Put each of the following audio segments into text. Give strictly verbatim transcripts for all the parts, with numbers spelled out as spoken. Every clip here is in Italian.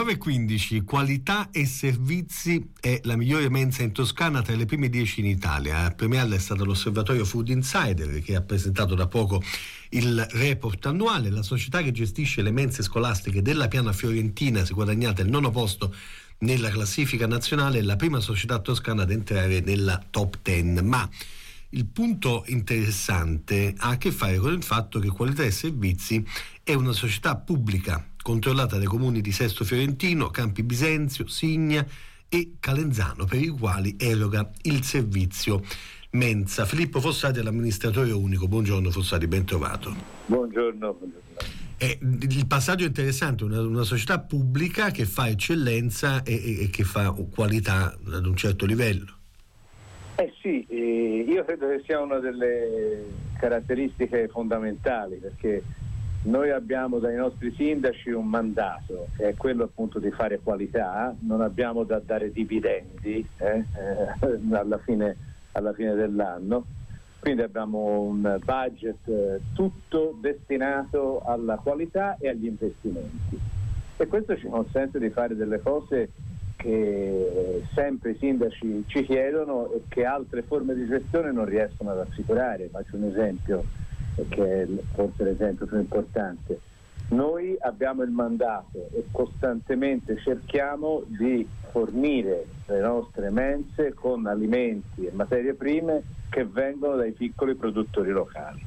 nove e quindici, qualità e servizi è la migliore mensa in Toscana tra le prime dieci in Italia. A premiarla è stato l'osservatorio Food Insider, che ha presentato da poco il report annuale. La società che gestisce le mense scolastiche della Piana Fiorentina si è guadagnata il nono posto nella classifica nazionale, è la prima società toscana ad entrare nella top dieci. Ma il punto interessante ha a che fare con il fatto che Qualità e Servizi è una società pubblica controllata dai comuni di Sesto Fiorentino, Campi Bisenzio, Signa e Calenzano, per i quali eroga il servizio mensa. Filippo Fossati è l'amministratore unico. Buongiorno Fossati, ben trovato. Buongiorno. buongiorno. Eh, il passaggio è interessante, una, una società pubblica che fa eccellenza e, e, e che fa qualità ad un certo livello. Eh sì, eh, io credo che sia una delle caratteristiche fondamentali, perché noi abbiamo dai nostri sindaci un mandato, che è quello appunto di fare qualità, non abbiamo da dare dividendi eh, eh, alla fine, alla fine dell'anno, quindi abbiamo un budget eh, tutto destinato alla qualità e agli investimenti, e questo ci consente di fare delle cose che sempre i sindaci ci chiedono e che altre forme di gestione non riescono ad assicurare. Faccio un esempio, che è forse l'esempio più importante. Noi abbiamo il mandato e costantemente cerchiamo di fornire le nostre mense con alimenti e materie prime che vengono dai piccoli produttori locali.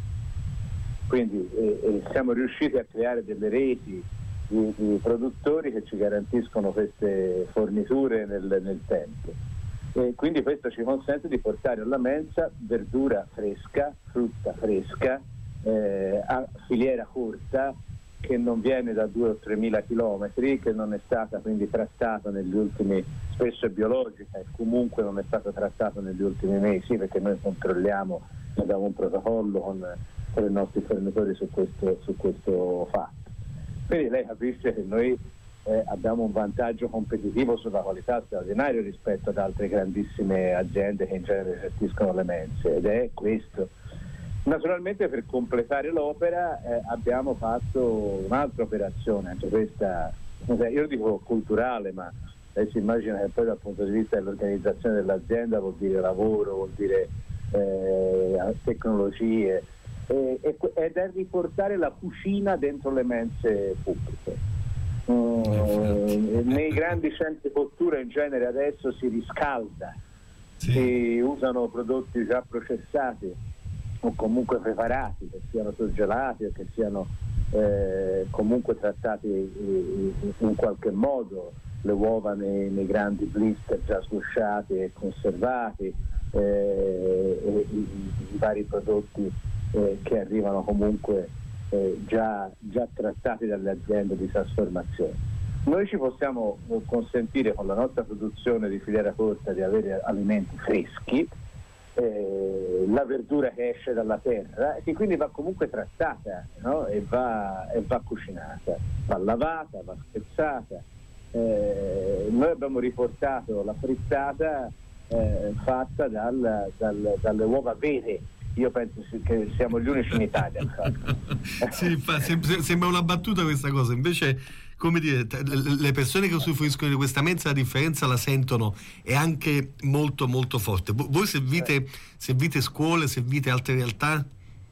Quindi eh, eh, siamo riusciti a creare delle reti di, di produttori che ci garantiscono queste forniture nel, nel tempo. E quindi questo ci consente di portare alla mensa verdura fresca, frutta fresca, eh, a filiera corta, che non viene da due o tre mila chilometri, che non è stata quindi trattata negli ultimi, spesso è biologica e comunque non è stata trattata negli ultimi mesi, perché noi controlliamo, abbiamo un protocollo con, con i nostri fornitori su questo, su questo fatto. Quindi lei capisce che noi eh, abbiamo un vantaggio competitivo sulla qualità straordinario rispetto ad altre grandissime aziende che in genere gestiscono le mense, ed è questo. Naturalmente, per completare l'opera eh, abbiamo fatto un'altra operazione, anche questa, io dico culturale, ma lei si immagina che poi dal punto di vista dell'organizzazione dell'azienda vuol dire lavoro, vuol dire eh, tecnologie, eh, ed è riportare la cucina dentro le mense pubbliche. Mm, nei grandi centri cottura in genere adesso si riscalda, sì. Si usano prodotti già processati o comunque preparati, che siano surgelati o che siano eh, comunque trattati in, in qualche modo, le uova nei, nei grandi blister già sgusciati e conservati, eh, e i, i vari prodotti eh, che arrivano comunque eh, già, già trattati dalle aziende di trasformazione. Noi ci possiamo consentire con la nostra produzione di filiera corta di avere alimenti freschi, Eh, la verdura che esce dalla terra e che quindi va comunque trattata, no? e, va, e va cucinata, va lavata, va spezzata. Eh, noi abbiamo riportato la frittata eh, fatta dal, dal, dalle uova vere. Io penso che siamo gli unici in Italia. Sì, fa, sembra una battuta questa cosa, invece, come dire, le persone che usufruiscono di questa mensa la differenza la sentono, è anche molto molto forte. Voi servite, eh. servite scuole, servite altre realtà?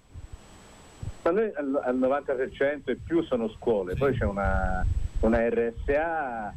Ma noi al, al novanta per cento e più sono scuole, sì. Poi c'è una, una R S A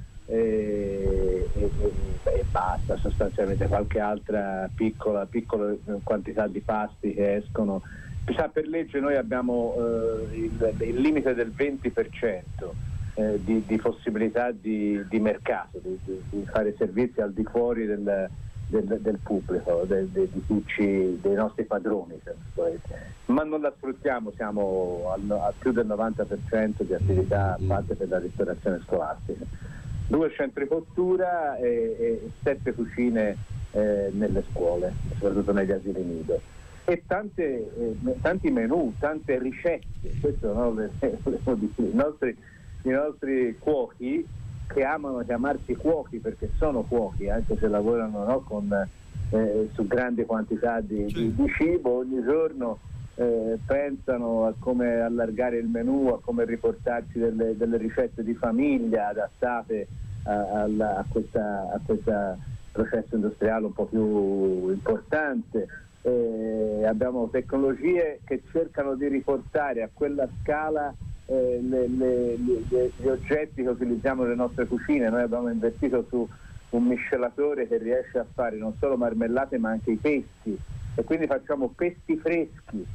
e, e, e basta, sostanzialmente qualche altra piccola, piccola quantità di pasti che escono. Sa, per legge noi abbiamo eh, il, il limite del venti per cento eh, di, di possibilità di, di mercato, di, di, di fare servizi al di fuori del, del, del pubblico, del, del, di chi ci, dei nostri padroni, ma non la sfruttiamo, siamo al, a più del novanta per cento di attività fatte per la ristorazione scolastica. Due centri cottura e, e sette cucine eh, nelle scuole, soprattutto negli asili nido, e tante, eh, tanti menù, tante ricette. Questo no, le, le, le, i, nostri, i nostri cuochi, che amano chiamarsi cuochi perché sono cuochi, anche se lavorano no, con, eh, su grandi quantità di, di, di cibo, ogni giorno eh, pensano a come allargare il menù, a come riportarci delle, delle ricette di famiglia adattate a, a, a questa a questa processo industriale un po' più importante. Eh, abbiamo tecnologie che cercano di riportare a quella scala eh, le, le, le, gli oggetti che utilizziamo nelle nostre cucine. Noi abbiamo investito su un miscelatore che riesce a fare non solo marmellate ma anche i pesti, e quindi facciamo pesti freschi.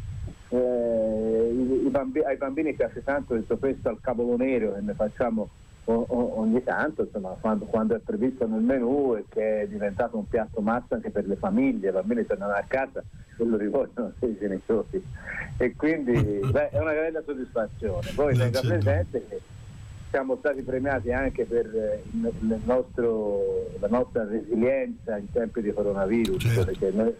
Eh, i, i bambi- ai bambini piace tanto il pesto al cavolo nero, che ne facciamo o, o, ogni tanto, insomma, quando, quando è previsto nel menù e che è diventato un piatto massa anche per le famiglie. I bambini tornano a casa e lo ricordano ai genitori, e quindi beh, è una grande soddisfazione. Poi tenga presente che siamo stati premiati anche per il, il nostro, la nostra resilienza in tempi di coronavirus, certo. Perché noi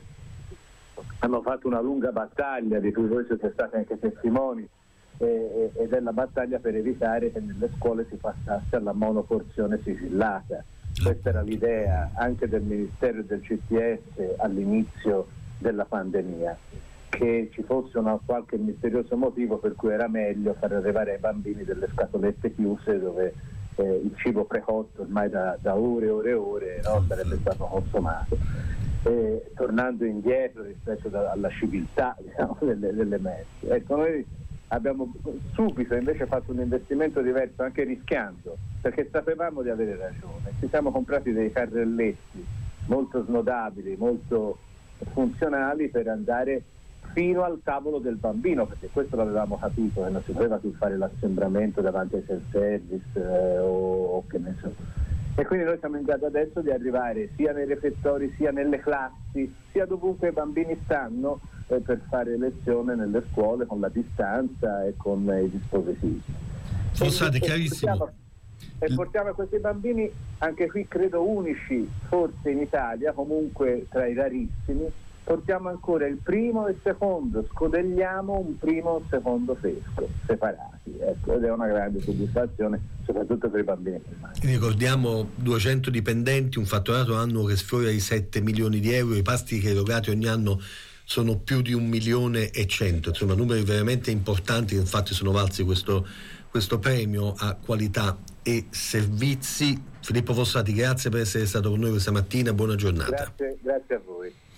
hanno fatto una lunga battaglia di cui voi siete stati anche testimoni, eh, ed è la battaglia per evitare che nelle scuole si passasse alla monoporzione sigillata. Questa era l'idea anche del Ministero e del C T S all'inizio della pandemia, che ci fosse una, qualche misterioso motivo per cui era meglio far arrivare ai bambini delle scatolette chiuse dove eh, il cibo precotto ormai da, da ore e ore e ore, no, sarebbe stato consumato. Eh, tornando indietro rispetto da, alla civiltà, diciamo, delle, delle messe. Ecco, noi abbiamo subito invece fatto un investimento diverso, anche rischiando, perché sapevamo di avere ragione. Ci siamo comprati dei carrelletti molto snodabili, molto funzionali per andare fino al tavolo del bambino, perché questo l'avevamo capito, che non si poteva più fare l'assembramento davanti ai self-service eh, o, o che ne so. E quindi noi siamo in grado adesso di arrivare sia nei refettori, sia nelle classi, sia dovunque i bambini stanno, eh, per fare lezione nelle scuole con la distanza e con eh, i dispositivi. Fossati, chiarissimo. Portiamo, e portiamo a questi bambini, anche qui credo unici, forse in Italia, comunque tra i rarissimi, portiamo ancora il primo e il secondo, scodegliamo un primo e un secondo fresco, separati, ecco, ed è una grande soddisfazione, soprattutto per i bambini. Ricordiamo duecento dipendenti, un fatturato annuo che sfiora i sette milioni di euro, i pasti che erogati ogni anno sono più di un milione e cento, insomma numeri veramente importanti, che infatti sono valsi questo, questo premio a qualità e servizi. Filippo Fossati, grazie per essere stato con noi questa mattina, buona giornata. Grazie, grazie a voi.